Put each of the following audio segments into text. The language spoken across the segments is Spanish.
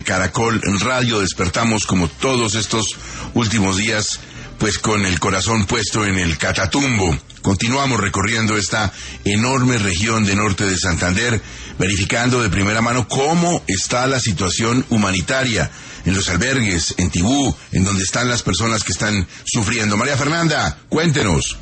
Caracol Radio. Despertamos como todos estos últimos días, pues con el corazón puesto en el Catatumbo. Continuamos recorriendo esta enorme región de norte de Santander, verificando de primera mano cómo está la situación humanitaria en los albergues, en Tibú, en donde están las personas que están sufriendo. María Fernanda, cuéntenos.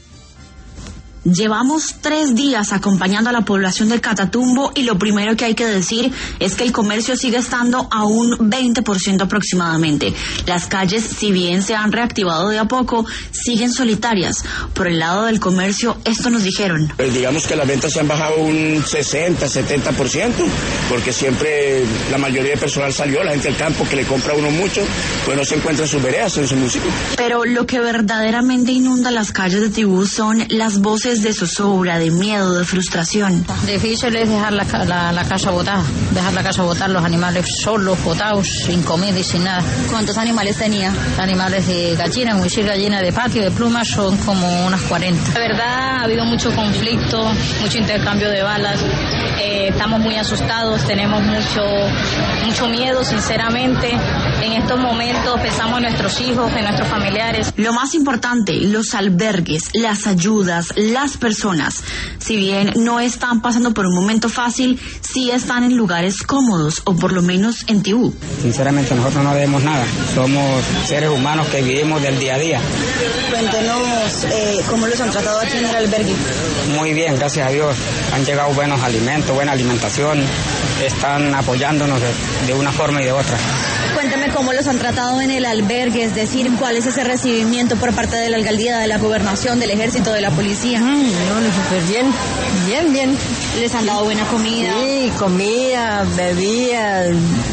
Llevamos 3 días acompañando a la población del Catatumbo y lo primero que hay que decir es que el comercio sigue estando a un 20% aproximadamente. Las calles, si bien se han reactivado de a poco, siguen solitarias. Por el lado del comercio, esto nos dijeron. Digamos que las ventas se han bajado un 60-70%, porque siempre la mayoría de personal salió, la gente del campo que le compra a uno mucho, pues no se encuentra en sus veredas, en su municipio. Pero lo que verdaderamente inunda las calles de Tibú son las voces de zozobra, de miedo, de frustración. Difícil es dejar la casa botada, los animales solos, botados, sin comida y sin nada. ¿Cuántos animales tenía? Animales de gallina, como decir gallina de patio, de plumas, son como unas 40. La verdad ha habido mucho conflicto, mucho intercambio de balas, estamos muy asustados, tenemos mucho miedo, sinceramente. En estos momentos pensamos en nuestros hijos, en nuestros familiares. Lo más importante, los albergues, las ayudas, las personas, si bien no están pasando por un momento fácil, sí están en lugares cómodos, o por lo menos en Tibú. Sinceramente nosotros no debemos nada, somos seres humanos que vivimos del día a día. Cuéntenos cómo los han tratado aquí en el albergue. Muy bien, gracias a Dios, han llegado buenos alimentos, buena alimentación, están apoyándonos de una forma y de otra. Cuéntame cómo los han tratado en el albergue, es decir, cuál es ese recibimiento por parte de la alcaldía, de la gobernación, del ejército, de la policía. Súper bien. ¿Les han dado buena comida? Sí, comida, bebida,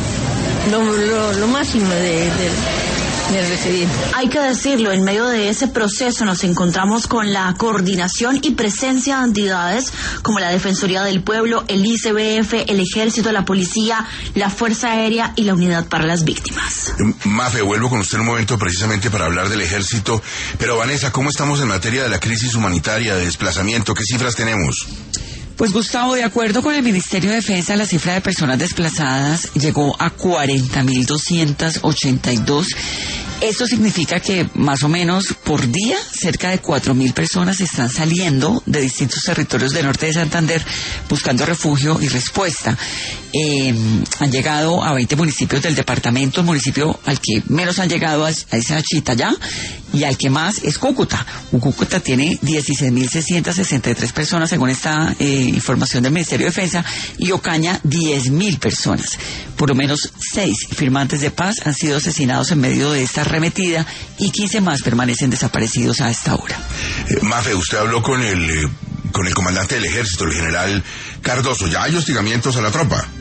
lo máximo de recibir. Hay que decirlo, en medio de ese proceso nos encontramos con la coordinación y presencia de entidades como la Defensoría del Pueblo, el ICBF, el Ejército, la Policía, la Fuerza Aérea y la Unidad para las Víctimas. Mafe, vuelvo con usted en un momento precisamente para hablar del Ejército, pero Vanessa, ¿cómo estamos en materia de la crisis humanitaria, de desplazamiento? ¿Qué cifras tenemos? Pues Gustavo, de acuerdo con el Ministerio de Defensa, la cifra de personas desplazadas llegó a 40.282. Esto significa que más o menos por día cerca de 4.000 personas están saliendo de distintos territorios del norte de Santander buscando refugio y respuesta. Han llegado a 20 municipios del departamento. El municipio al que menos han llegado es Chitayá y al que más es Cúcuta. Cúcuta tiene 16.663 personas según esta información del Ministerio de Defensa, y Ocaña 10.000 personas. Por lo menos 6 firmantes de paz han sido asesinados en medio de esta arremetida y 15 más permanecen desaparecidos a esta hora. Mafe, usted habló con el comandante del Ejército, el general Cardoso. ¿Ya hay hostigamientos a la tropa?